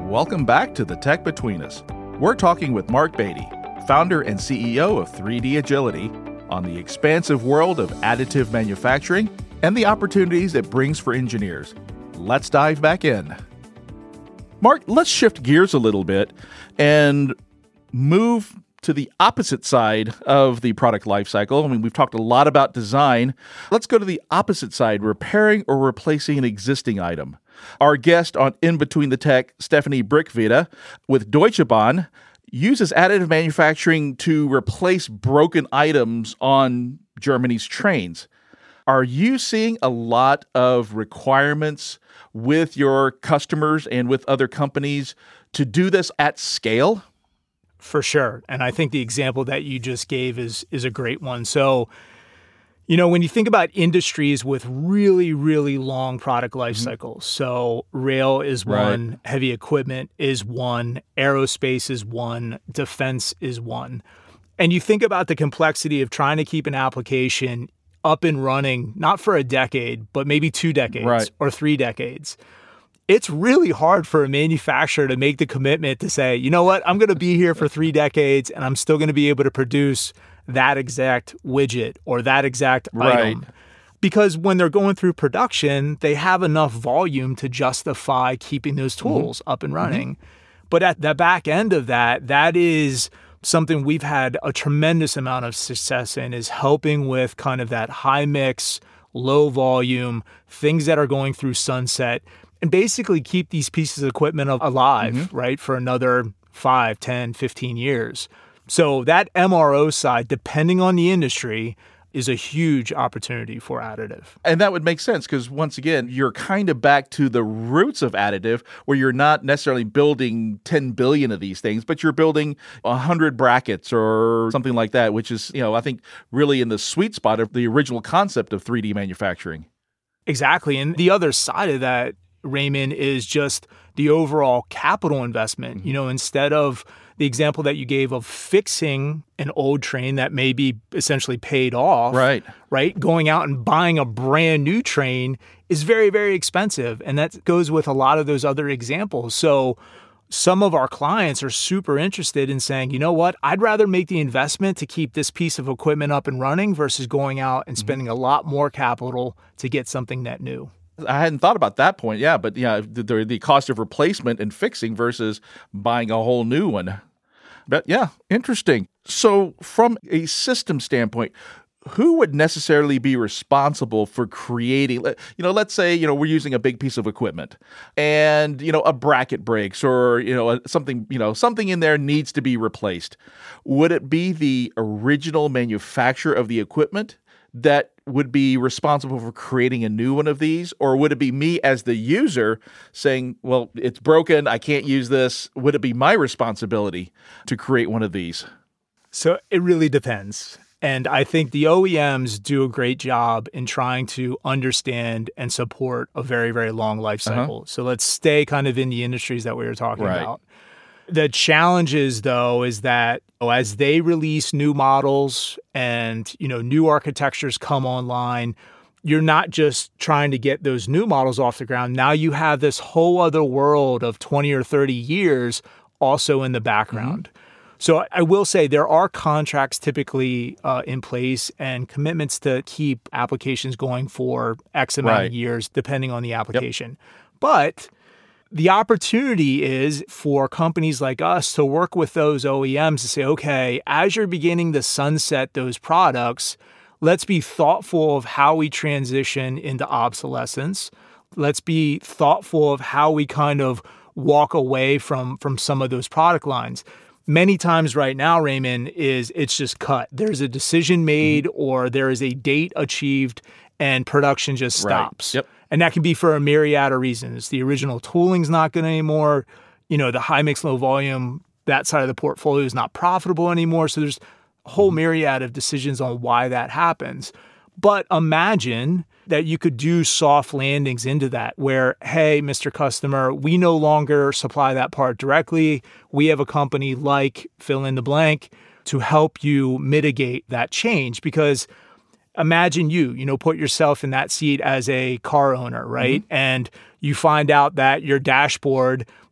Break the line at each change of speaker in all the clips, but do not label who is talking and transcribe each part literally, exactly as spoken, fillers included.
Welcome back to The Tech Between Us. We're talking with Mark Beatty, founder and C E O of three D Agility, on the expansive world of additive manufacturing and the opportunities it brings for engineers. Let's dive back in. Mark, let's shift gears a little bit and move to the opposite side of the product lifecycle. I mean, we've talked a lot about design. Let's go to the opposite side, repairing or replacing an existing item. Our guest on In Between the Tech, Stephanie Brickvita, with Deutsche Bahn, uses additive manufacturing to replace broken items on Germany's trains. Are you seeing a lot of requirements with your customers and with other companies to do this at scale?
For sure. And I think the example that you just gave is is a great one. So, you know, when you think about industries with really, really long product life cycles, mm-hmm. so rail is one, right. heavy equipment is one, aerospace is one, defense is one. And you think about the complexity of trying to keep an application up and running, not for a decade, but maybe two decades right. or three decades. It's really hard for a manufacturer to make the commitment to say, you know what, I'm going to be here for three decades and I'm still going to be able to produce that exact widget or that exact
right.
item. Because when they're going through production, they have enough volume to justify keeping those tools mm-hmm. up and running. Mm-hmm. But at the back end of that, that is something we've had a tremendous amount of success in, is helping with kind of that high mix, low volume, things that are going through sunset, and basically keep these pieces of equipment alive, mm-hmm. right, for another five, ten, fifteen years. So that M R O side, depending on the industry, is a huge opportunity for additive.
And that would make sense because, once again, you're kind of back to the roots of additive, where you're not necessarily building ten billion of these things, but you're building one hundred brackets or something like that, which is, you know, I think really in the sweet spot of the original concept of three D manufacturing.
Exactly. And the other side of that, Raymond, is just the overall capital investment. Mm-hmm. You know, instead of the example that you gave of fixing an old train that may be essentially paid off,
right?
Right, going out and buying a brand new train is very, very expensive. And that goes with a lot of those other examples. So some of our clients are super interested in saying, you know what, I'd rather make the investment to keep this piece of equipment up and running versus going out and spending mm-hmm. a lot more capital to get something net new.
I hadn't thought about that point. Yeah, but yeah, the, the cost of replacement and fixing versus buying a whole new one. But yeah, interesting. So from a system standpoint, who would necessarily be responsible for creating, you know, let's say, you know, we're using a big piece of equipment and, you know, a bracket breaks or, you know, something, you know, something in there needs to be replaced. Would it be the original manufacturer of the equipment that would be responsible for creating a new one of these? Or would it be me as the user saying, well, it's broken, I can't use this? Would it be my responsibility to create one of these?
So it really depends. And I think the O E Ms do a great job in trying to understand and support a very, very long life cycle. Uh-huh. So let's stay kind of in the industries that we were talking
right.
about. The challenges, though, is that oh, as they release new models and, you know, new architectures come online, you're not just trying to get those new models off the ground. Now you have this whole other world of twenty or thirty years also in the background. Mm-hmm. So I will say there are contracts typically uh, in place and commitments to keep applications going for X amount
right.
of years, depending on the application. Yep. But the opportunity is for companies like us to work with those O E Ms to say, okay, as you're beginning to sunset those products, let's be thoughtful of how we transition into obsolescence. Let's be thoughtful of how we kind of walk away from, from some of those product lines. Many times right now, Raymond, is it's just cut. There's a decision made mm-hmm. or there is a date achieved and production just stops.
Right. Yep.
And that can be for a myriad of reasons. The original tooling's not good anymore. You know, the high mix, low volume, that side of the portfolio is not profitable anymore. So there's a whole myriad of decisions on why that happens. But imagine that you could do soft landings into that where, hey, Mister Customer, we no longer supply that part directly. We have a company like fill in the blank to help you mitigate that change. Because imagine you, you know, put yourself in that seat as a car owner, right? Mm-hmm. And you find out that your dashboard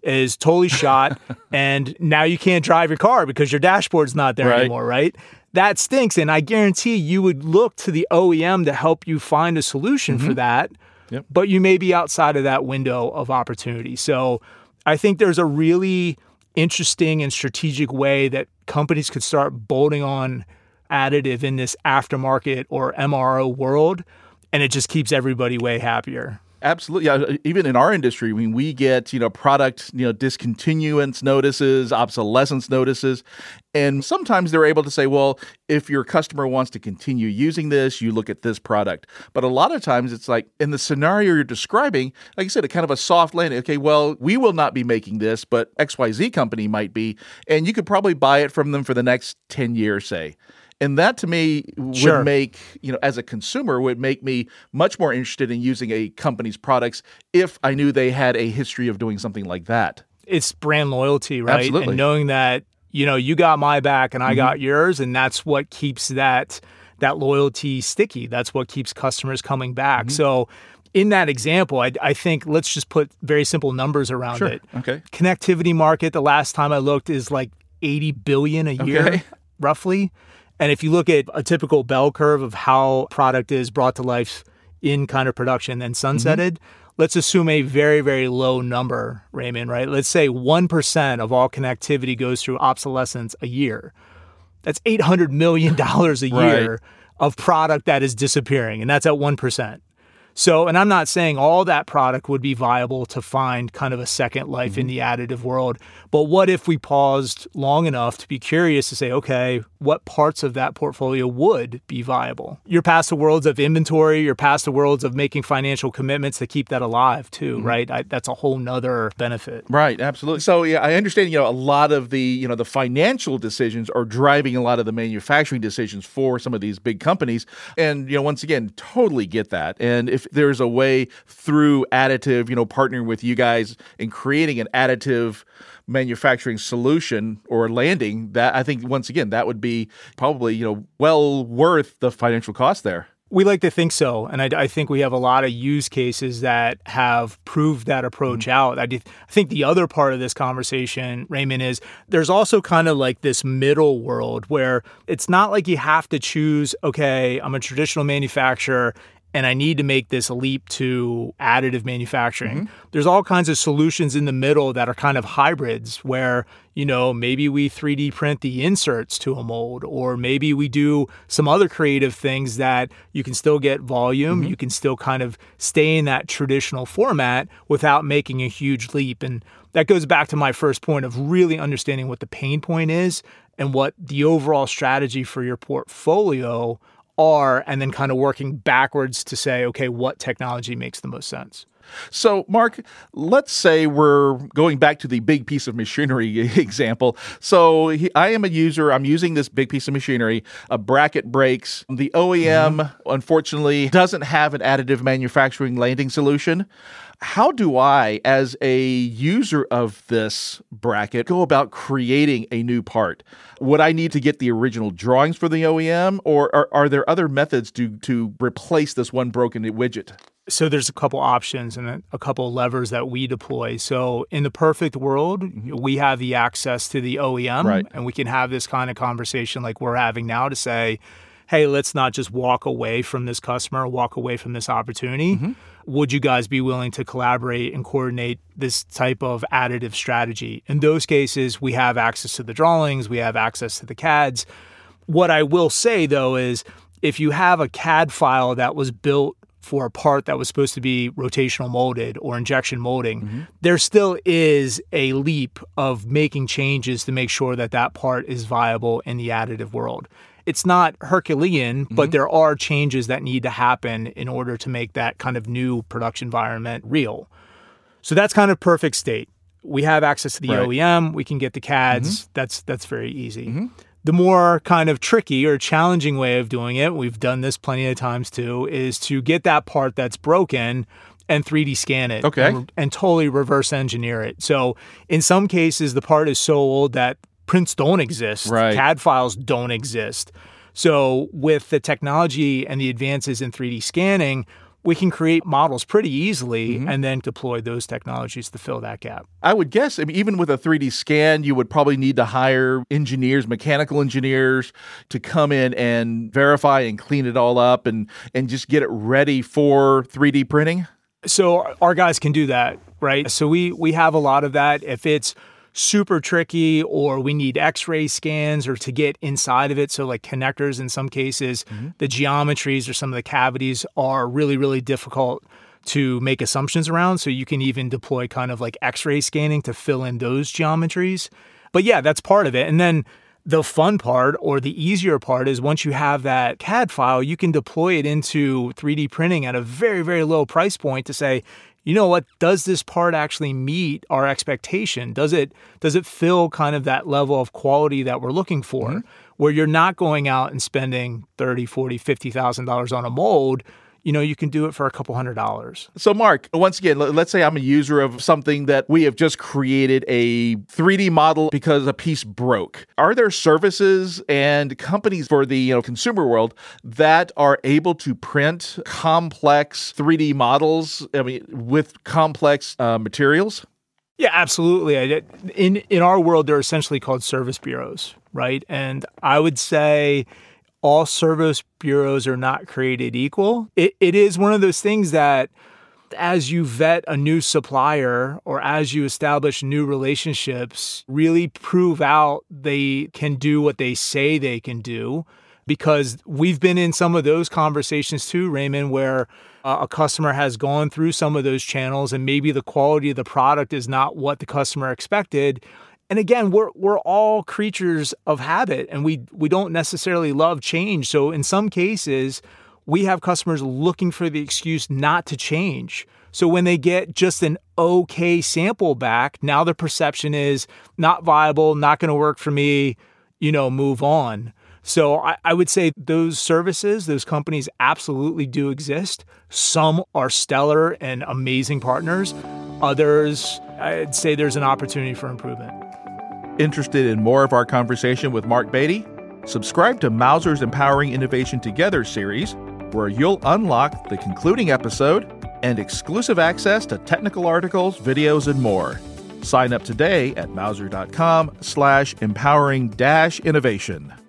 is totally shot, and now you can't drive your car because your dashboard's not there
right.
anymore, right? That stinks, and I guarantee you would look to the O E M to help you find a solution mm-hmm. for that,
yep.
but you may be outside of that window of opportunity. So I think there's a really interesting and strategic way that companies could start bolting on additive in this aftermarket or M R O world, and it just keeps everybody way happier.
Absolutely. Yeah, even in our industry, I mean, we get, you know, product, you know, discontinuance notices, obsolescence notices. And sometimes they're able to say, well, if your customer wants to continue using this, you look at this product. But a lot of times it's like in the scenario you're describing, like I said, a kind of a soft landing. Okay, well, we will not be making this, but X Y Z company might be. And you could probably buy it from them for the next ten years, say. And that to me would
sure.
make, you know, as a consumer, would make me much more interested in using a company's products if I knew they had a history of doing something like that.
It's brand loyalty, right?
Absolutely.
And knowing that, you know, you got my back and I mm-hmm. got yours, and that's what keeps that that loyalty sticky. That's what keeps customers coming back. Mm-hmm. So in that example, I, I think let's just put very simple numbers around
sure.
it.
Okay.
Connectivity market, the last time I looked, is like eighty billion dollars a year,
okay.
roughly. And if you look at a typical bell curve of how product is brought to life in kind of production and sunsetted, mm-hmm. let's assume a very, very low number, Raymond, right? Let's say one percent of all connectivity goes through obsolescence a year. That's eight hundred million dollars a year
right.
of product that is disappearing, and that's at one percent. So, and I'm not saying all that product would be viable to find kind of a second life mm-hmm. in the additive world, but what if we paused long enough to be curious to say, okay, what parts of that portfolio would be viable? You're past the worlds of inventory, you're past the worlds of making financial commitments to keep that alive too, mm-hmm. right? I, that's a whole nother benefit.
Right, absolutely. So yeah, I understand, you know, a lot of the, you know, the financial decisions are driving a lot of the manufacturing decisions for some of these big companies. And, you know, once again, totally get that. And if If there's a way through additive, you know, partnering with you guys and creating an additive manufacturing solution or landing, that I think once again that would be probably, you know, well worth the financial cost there.
We like to think so, and I, I think we have a lot of use cases that have proved that approach mm-hmm. out. I, do, I think the other part of this conversation, Raymond, is there's also kind of like this middle world where it's not like you have to choose, okay, I'm a traditional manufacturer and I need to make this leap to additive manufacturing. Mm-hmm. There's all kinds of solutions in the middle that are kind of hybrids where, you know, maybe we three D print the inserts to a mold, or maybe we do some other creative things that you can still get volume, mm-hmm. you can still kind of stay in that traditional format without making a huge leap. And that goes back to my first point of really understanding what the pain point is and what the overall strategy for your portfolio are, and then kind of working backwards to say, okay, what technology makes the most sense?
So, Mark, let's say we're going back to the big piece of machinery example. So he, I am a user. I'm using this big piece of machinery. A bracket breaks. The O E M, mm-hmm. unfortunately, doesn't have an additive manufacturing landing solution. How do I, as a user of this bracket, go about creating a new part? Would I need to get the original drawings for the O E M, or are, are there other methods to, to replace this one broken widget?
So there's a couple options and a, a couple levers that we deploy. So in the perfect world, mm-hmm. we have the access to the O E M,
right.
and we can have this kind of conversation like we're having now to say, hey, let's not just walk away from this customer, walk away from this opportunity. Mm-hmm. Would you guys be willing to collaborate and coordinate this type of additive strategy? In those cases, we have access to the drawings, we have access to the C A Ds. What I will say, though, is if you have a C A D file that was built for a part that was supposed to be rotational molded or injection molding, mm-hmm. there still is a leap of making changes to make sure that that part is viable in the additive world. It's not Herculean, mm-hmm. but there are changes that need to happen in order to make that kind of new production environment real. So that's kind of perfect state. We have access to the right. O E M. We can get the C A Ds. Mm-hmm. That's that's very easy. Mm-hmm. The more kind of tricky or challenging way of doing it, we've done this plenty of times too, is to get that part that's broken and three D scan it
okay.
and, and totally reverse engineer it. So in some cases, the part is so old that prints don't exist.
Right.
C A D files don't exist. So with the technology and the advances in three D scanning, we can create models pretty easily
Mm-hmm.
and then deploy those technologies to fill that gap.
I would guess, I mean, even with a three D scan, you would probably need to hire engineers, mechanical engineers, to come in and verify and clean it all up and, and just get it ready for three D printing?
So our guys can do that, right? So we we have a lot of that. If it's super tricky or we need x-ray scans or to get inside of it, so like connectors in some cases, mm-hmm. the geometries or some of the cavities are really, really difficult to make assumptions around. So you can even deploy kind of like x-ray scanning to fill in those geometries. But yeah, that's part of it. And then the fun part or the easier part is once you have that C A D file, you can deploy it into three D printing at a very, very low price point to say, you know what, does this part actually meet our expectation? Does it does it fill kind of that level of quality that we're looking for, mm-hmm. where you're not going out and spending thirty, forty, fifty thousand dollars on a mold? You know, you can do it for a couple hundred dollars.
So, Mark, once again, let's say I'm a user of something that we have just created a three D model because a piece broke. Are there services and companies for the you know consumer world that are able to print complex three D models, I mean, with complex uh, materials?
Yeah, absolutely. In in our world, they're essentially called service bureaus, right? And I would say all service bureaus are not created equal. It, it is one of those things that as you vet a new supplier or as you establish new relationships, really prove out they can do what they say they can do. Because we've been in some of those conversations too, Raymond, where uh, a customer has gone through some of those channels and maybe the quality of the product is not what the customer expected. And again, we're we're all creatures of habit and we we don't necessarily love change. So in some cases, we have customers looking for the excuse not to change. So when they get just an okay sample back, now the perception is not viable, not going to work for me, you know, move on. So I, I would say those services, those companies absolutely do exist. Some are stellar and amazing partners. Others, I'd say there's an opportunity for improvement.
Interested in more of our conversation with Mark Beatty? Subscribe to Mouser's Empowering Innovation Together series, where you'll unlock the concluding episode and exclusive access to technical articles, videos, and more. Sign up today at mouser.com slash empowering dash innovation.